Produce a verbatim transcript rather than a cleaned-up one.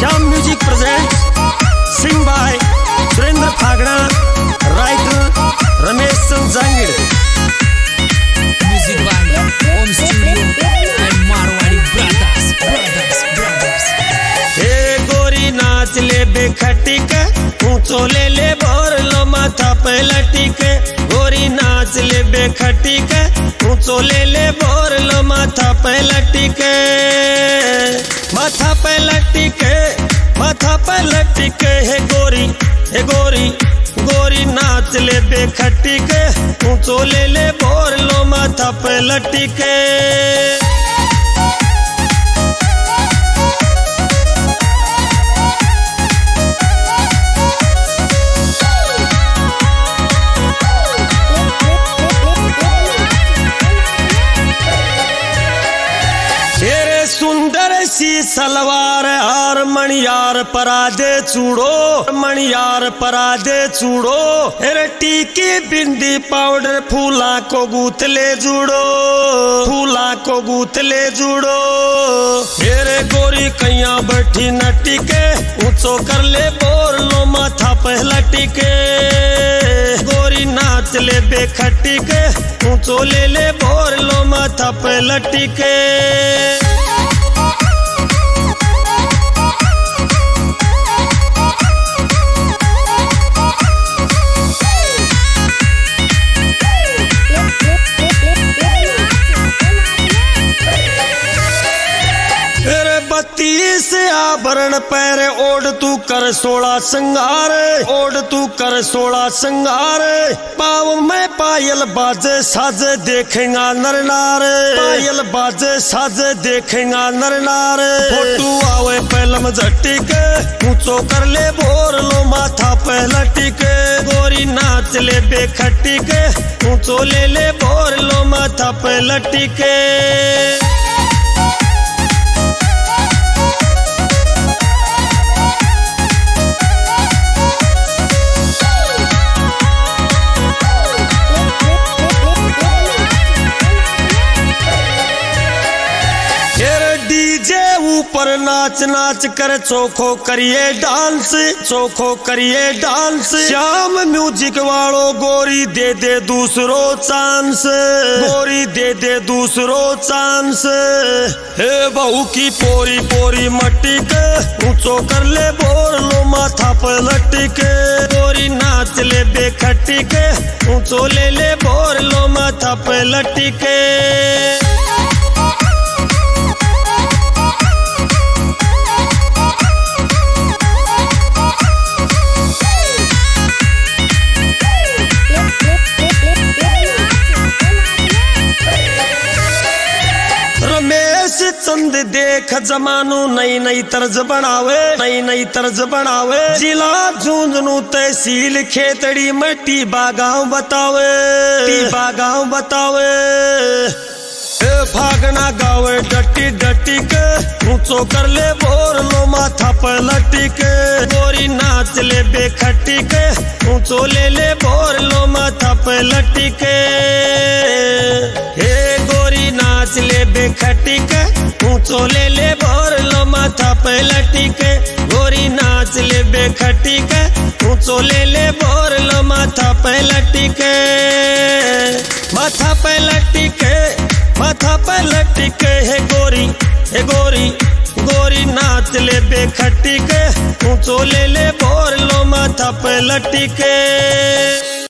Shyam music present sing by Surendra Phagda, writer Ramesh Sanjangid, music by Om studio and Marwari brothers brothers brothers. हे गोरी नाच ले बेखटी के, ऊंचो ले ले भोर लो माथा पे लटी के। गोरी नाच ले बेखटी के, ऊंचो ले ले भोर लो माथा पे लटी के। माथा पे लटी के, माथा पे लटी के। हे गोरी, हे गोरी, गोरी नाच ले बेखटी के, ऊंचो ले ले भोर लो माथा पे लटी के। सुंदर सी सलवार हार मणियार परादे चूड़ो, मणियार परादे चूड़ो। अरे टीकी बिंदी पाउडर फूला को गूथले जुड़ो, फूला को गूथले जुड़ो। अरे गोरी कैया बैठी नटी के, ऊंचो कर ले बोर लो माथा पहला टिके। गोरी नाच ले बेखटी के, ऊंचो ले ले बोर लो माथा पहला टिके। बत्तीस आभरण पैर ओढ़ तू कर सोलह संगार, ओढ़ तू कर सोलह संगार। पाव में पायल बाजे साजे देखेगा नर नार, पायल बाजे साजे देखेगा नर नार। फोटू आवे पहलम झट्टी के, ऊंचो कर ले बोर लो माथा पहला टिके। गोरी नाच ले बेखटी के, ऊंचो ले ले बोर लो माथा पहला टिके। ऊपर नाच नाच कर चोखो करिए डांस, चोखो करिए डांस। श्याम म्यूजिक वालों गोरी दे दे दूसरो चांस, गोरी दे दे दूसरो चांस। हे बहू की पोरी पोरी मट्टी के, ऊंचो कर ले बोर लो माथा पे लट्टी के। गोरी नाच ले बेखटी के, ऊंचो ले ले बोर लो माथा पे लट्टी के। चंद देख जमानू नई नई तर्ज बनावे, नई नई तर्ज बनावे। जिला झुंझुनू तहसील खेतड़ी में टीबा गाँव बतावे, टीबा गाँव बतावे। फागना गावे डटी डटी के, ऊंचो कर ले बोर लो माथा पे लटी के। गोरी नाच ले बेखटी के, ऊंचो ले ले बोर लो माथा पे लटी के। हे गोरी नाच ले बेखटी के, ऊंचो ले ले बोर लो माथा पे लटी के। गोरी नाच ले बेखटी के, ऊंचो ले ले बोर लो माथा पे लटी के। माथा पे लटी के, माथा पे लटी के। हे गोरी, हे गोरी, गोरी नाच ले बेखटी के, ऊंचो ले ले बोर लो माथा पे लटी के।